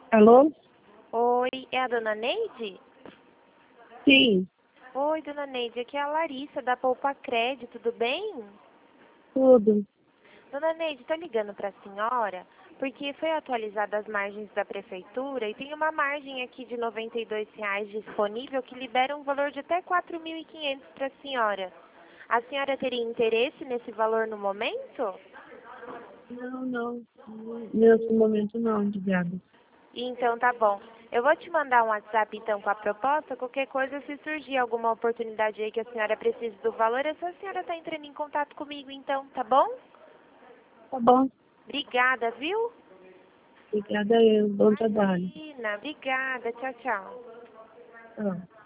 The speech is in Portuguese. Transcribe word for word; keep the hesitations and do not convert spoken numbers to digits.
Alô? Oi, é a dona Neide? Sim, Oi, dona Neide, aqui é a Larissa da Poupa Crédito, tudo bem? tudo. Dona Neide, tô ligando para a senhora porque foi atualizada as margens da prefeitura e tem uma margem aqui de noventa e dois reais disponível que libera um valor de até quatro mil e quinhentos para a senhora. A senhora teria interesse nesse valor no momento? Não, não. Nesse momento não, obrigada. Então tá bom. Eu vou te mandar um WhatsApp então com a proposta. Qualquer coisa, se surgir alguma oportunidade aí que a senhora precise do valor, é só a senhora estar entrando em contato comigo então, tá bom? Tá bom. Obrigada, viu? Obrigada eu. Bom trabalho. Imagina, obrigada. Tchau, tchau. Tchau.